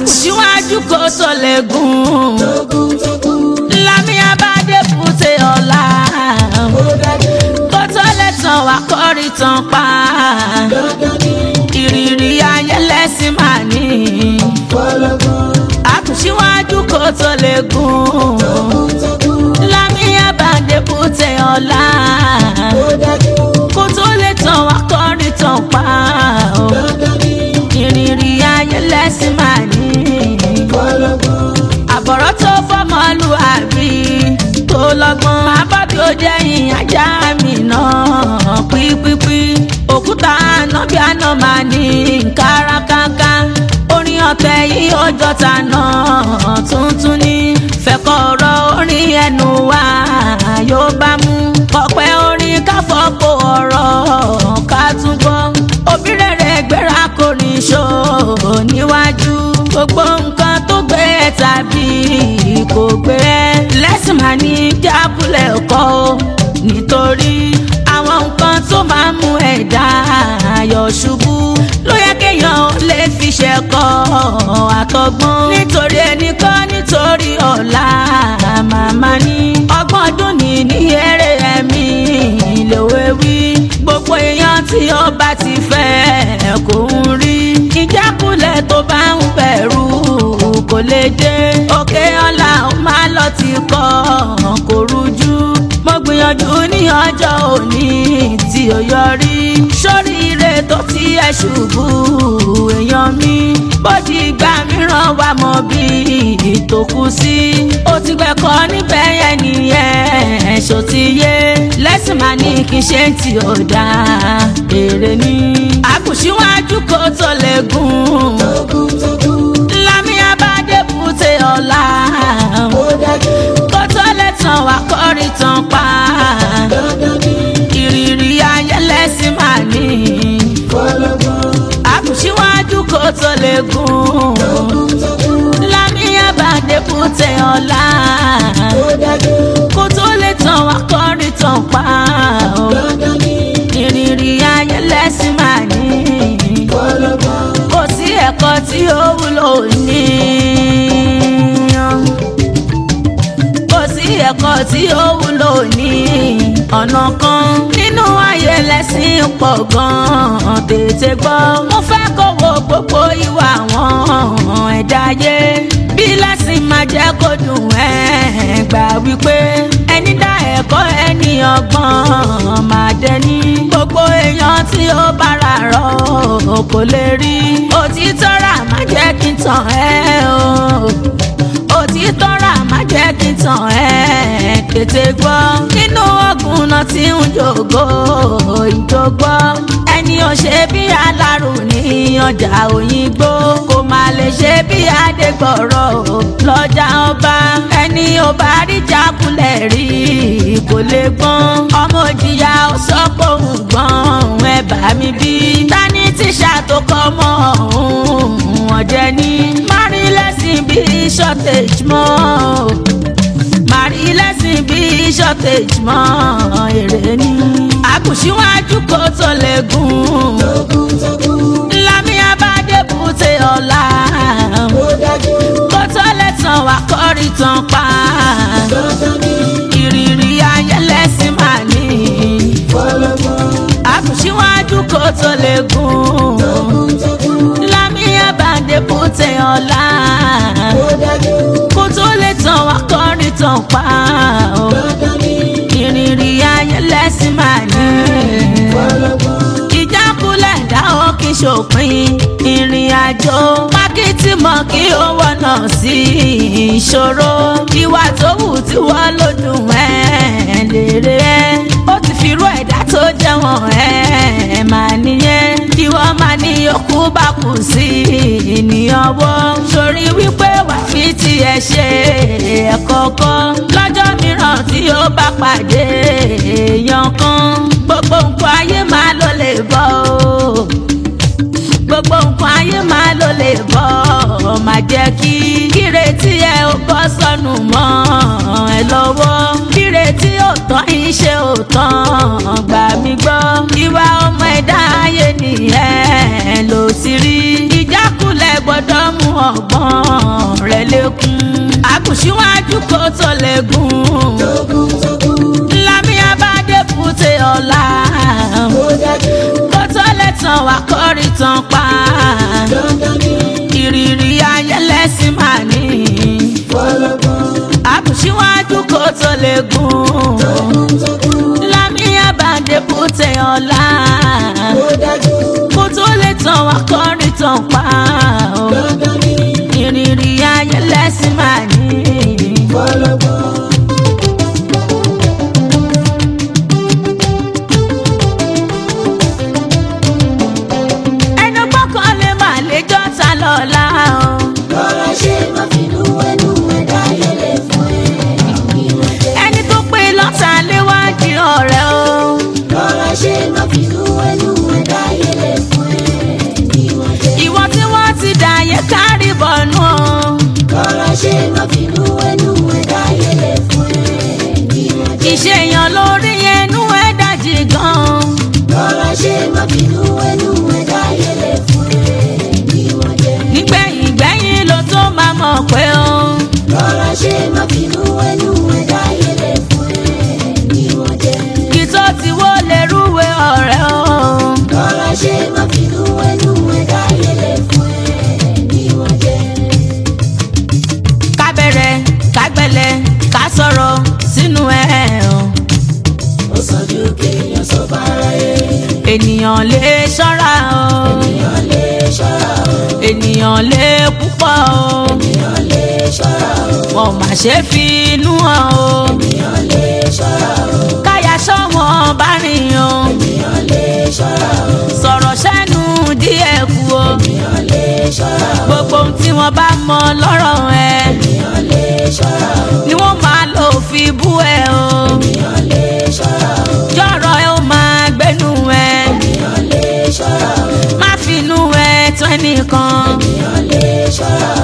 síwájú kó tó lè gùn lámì abádé bùtè ọ̀la kó tó lè tàn wá kọ́rí tàn pa ìrírí ayé lẹ́sìn máa ní àkùsíwájú kó tó lè gùn lámì abádé bùtè ọ̀la kó tó lè tàn wá kọ́rí tàn pa ìrírí ayé lẹ́sìn máa ní àbọ̀rọ̀ tó fọmọlúàbí tó lọ́gbọ́n máa bá bí ó jẹ́ ìyìn ajá mi náà pípípí òkúta àná bí àná máa ní kárakáká orin ọ̀tẹ̀ yìí ọjọ́ ta náà tuntun ní fẹ̀kọ̀ ọ̀rọ̀ orin ẹnu wa yóò bá mú ọ̀pẹ orin káfọ́pọ̀ ọ̀rọ̀ ká tún gbọ́ òbí rere gbéra kò ní ṣó níwájú gbogbo nǹkan tó gbé ẹ tàbí kò gbé ẹ lẹ́sìn máa ní jábúlẹ̀ ọkọ̀ o nítorí àwọn nǹkan tó máa ń mú ẹ̀dá ayọ̀ ṣubú ló yẹ kéèyàn lè fi ṣẹ̀kọ́ àtọgbọ́n nítorí ẹnìkan nítorí ọ̀la màmá ní ọgbọ́n ọdún ní eré ẹ̀mí lòwe wí gbogbo èèyàn tí ó bá ti fẹ́ kò ń rí ìjákulẹ̀ tó bá ń bẹ̀rù kò lè dé òkè ọ̀la ó máa lọ ti kọ́ kò rújú mo gbìyànjú ní ọjọ́ òní tí ó yọrí sórí ire tó ti ẹ̀ ṣubú èèyàn mi bójú ìgbà mìíràn wà mọ́ bí ìtòkù sí ó ti gbẹ̀kọ́ níbẹ̀ yẹn nìyẹn ṣó ti yé lẹ́sìn máa ní kí n ṣe tí ó dá èrè ní àkùsíwájú kó tó lè gùn lámì abádé bùtè ọ̀la kó tó lè tàn wá kọ́rí tàn pa ìrírí ayé lẹ́sìn máa ní àkùsíwájú kó tó lè gùn lámì abádé bùtè ọ̀la kó tó lè tàn wá kọ́rí tàn pa ìrírí ayé lẹ́sìn máa ní kò sí ẹ̀kọ́ tí ó wúlò ní kò sí ẹ̀kọ́ tí ó wúlò ní ọ̀nà kan nínú ayé lẹ́sìn pọ̀ gan-an tètè gbọ́ mo fẹ́ kó wo gbogbo ìwà wọn ẹ̀dá ayé bí lẹ́sìn máa jẹ́ kó dùn ẹ́ gbà wípé ẹni dá ẹ̀kọ́ ẹni ọgbọ́n máa dẹni gbogbo èèyàn tí ó bára rọ̀ kò lè rí òtítọ́ rà má jẹ́ kí n tàn ẹ́ o òtítọ́ rà má jẹ́ kí n tàn ẹ́ tètè gbọ́ nínú ọ̀gùn náà tí ń jòkó ìjọgbọ́ ẹni ò ṣe bí alárù ní ọjà òyìnbó kò má lè ṣe bí adégbọ̀rọ̀ lọ́jà ọba ẹni ò bá rí jákulẹ̀ rí kò lè gbọ́n ọmọ òjìyà ó sọ pé òun gbọ́n ẹ bá mi bí tani tíṣà tó kọ́ mọ́ òun ọ̀jẹ̀ ní mari lẹ́sìn bí shortage mọ́ mari lẹ́sìn bí shortage mọ́ èrè ní àkùsíwájú kó tó lè gùn lámì abádé bùtè ọ̀la kó tó lè tàn wá kọ́rí tàn pa ìrírí ayé lẹ́sìn máa ní àkùsíwájú kó tó lè gùn lámì abádé bùtè ọ̀la kó tó lè tàn wá kọ́rí tàn pa ìrírí ayé lẹ́sìn máa ní ìjákulẹ̀ dá ó kí ṣòpin ìrìn àjò mákìtì mọ́ kí ó wọ̀nà sí ìṣòro ìwà tó wù tí wọ́n ló dùn ẹ́ lérè ẹ́ ó ti firú ẹ̀dá tó jẹ́wọ̀n ẹ́ máa nìyẹn ìwọ máa ní yòókù bá kù sí ènìyàn wọ́ sórí wípé wà fi tiẹ̀ ṣe ẹ̀kọ́kọ́ lọ́jọ́ mìíràn tí ó bá pàdé èèyàn kan gbogbo nǹkan ayé máa ló lè bọ́ o gbogbo nǹkan ayé máa ló lè bọ́ má jẹ́ kí ìrètí ẹ ó bọ́ sọnù mọ́ ẹ lọ́wọ́ ìrètí ò tán iṣẹ́ ò tán gbà mí gbọ́ ìwà ọmọ ẹ̀dá ayé nìyẹn ló sì rí ìjákulẹ̀ gbọ́dọ̀ mú ọgbọ́n rẹ̀ lékún. Àgùnṣíwájú kò tó lè gùn. Lámì abádé bùté ọ̀la. Kó tó lè tàn wá kórì tàn pa. Ìrírí ayé lẹ́sìn máa ní. Àgùnṣíwájú kò tó lè gùn. Lámì abádé bùté ọ̀la. Kó tó lè tàn wá kórì tàn pa. Ìrírí ayé lẹ́sìn máa ní. Ẹnu gbọ́kàn lè má lè jọ́ta lọ́la o. Lọ́ra ṣe má finú ẹnu ẹ̀dá yẹlẹ̀ fún ẹ. Ẹni tó pé lọ́ta léwájú ọ̀rẹ́ o. Lọ́ra ṣe má finú ẹnu ẹ̀dá yẹlẹ̀ fún ẹ. Ìwọ tí wọ́n ti dàyé kárí bọ̀nú o. Lọ́ra ṣe má finú ẹnu ẹ̀dá yẹlẹ̀ fún ẹ. Ìṣèyàn lórí ẹnu ẹ̀ dájì gan. Lọ́ra ṣe má finú ẹnu ẹ̀dá yẹlẹ̀ fún ẹ. Nígbẹ̀yìn gbẹ̀yìn ló tó máa mọ̀ pé o. Lọ́ra ṣe má finú ẹnu ẹ̀dá yẹlẹ̀ fún ẹ. Kí tó ti wó lè rúwe ọ̀rẹ́ o. Lọ́ra ṣe má finú ẹnu ẹ̀dá yẹlẹ̀ fún ẹ. Ká bẹ̀rẹ̀ ká gbẹ̀lẹ̀ ká sọ̀rọ̀ sínú ẹ̀ o. Ó sàn ju kéèyàn sọ fara ẹ. Ènìyàn lè ṣọ́ra o. Ènìyàn lè ṣọ́ra o. Ènìyàn lè púpọ̀ o. Ènìyàn lè ṣọ́ra o. Wọ́n má ṣe fi inú hàn o. Ènìyàn lè ṣọ́ra o. Káyà ṣọ́wọ́n bá rìn o. Ènìyàn lè ṣọ́ra o. Sọ̀rọ̀ sẹ́nu díẹ̀ kù o. Ènìyàn lè ṣọ́ra o. Gbogbo ohun tí wọ́n bá mọ lọ́rọ̀ ẹ. Ènìyàn lè ṣọ́ra o. Ni wọ́n máa lò fi bú ẹ o. Ènìyàn lè ṣọ́ra o. Jọ̀rọ̀ ẹ ó máa gbénu ẹ. Ènìyàn lè ṣọ́ra o. Má finú ẹ tó ẹnìkan. Ènìyàn lè ṣọ́ra o.